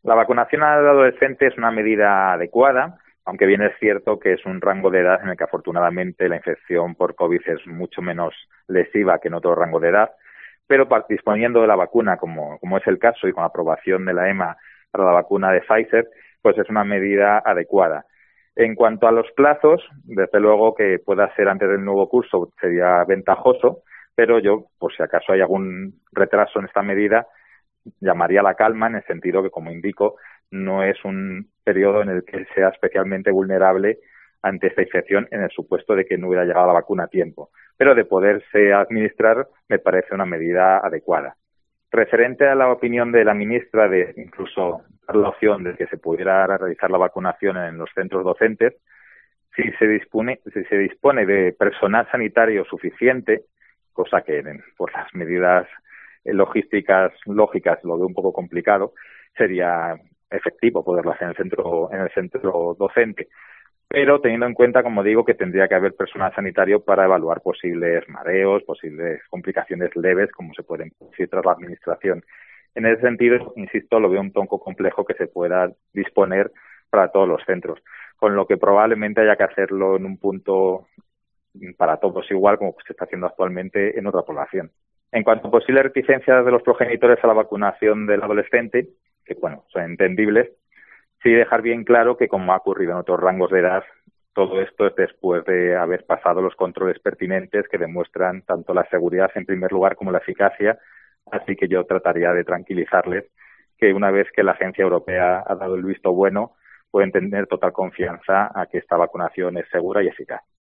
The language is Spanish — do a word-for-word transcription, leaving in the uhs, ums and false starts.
La vacunación al adolescente es una medida adecuada, aunque bien es cierto que es un rango de edad en el que afortunadamente la infección por COVID es mucho menos lesiva que en otro rango de edad, pero disponiendo de la vacuna, como, como es el caso, y con la aprobación de la E M A para la vacuna de Pfizer, pues es una medida adecuada. En cuanto a los plazos, desde luego que pueda ser antes del nuevo curso sería ventajoso, pero yo, por si acaso hay algún retraso en esta medida, llamaría a la calma en el sentido que, como indico, no es un periodo en el que sea especialmente vulnerable ante esta infección en el supuesto de que no hubiera llegado la vacuna a tiempo. Pero de poderse administrar me parece una medida adecuada. Referente a la opinión de la ministra de incluso dar la opción de que se pudiera realizar la vacunación en los centros docentes, si se dispone, si se dispone de personal sanitario suficiente, cosa que por las medidas logísticas lógicas lo veo un poco complicado, sería efectivo poderlo hacer en el centro en el centro docente, pero teniendo en cuenta, como digo, que tendría que haber personal sanitario para evaluar posibles mareos, posibles complicaciones leves, como se pueden producir tras la administración. En ese sentido, insisto, lo veo un poco complejo que se pueda disponer para todos los centros, con lo que probablemente haya que hacerlo en un punto para todos igual, como se está haciendo actualmente en otra población. En cuanto a posibles reticencias de los progenitores a la vacunación del adolescente, que bueno, son entendibles, sí dejar bien claro que, como ha ocurrido en otros rangos de edad, todo esto es después de haber pasado los controles pertinentes que demuestran tanto la seguridad en primer lugar como la eficacia, así que yo trataría de tranquilizarles que una vez que la Agencia Europea ha dado el visto bueno, pueden tener total confianza a que esta vacunación es segura y eficaz.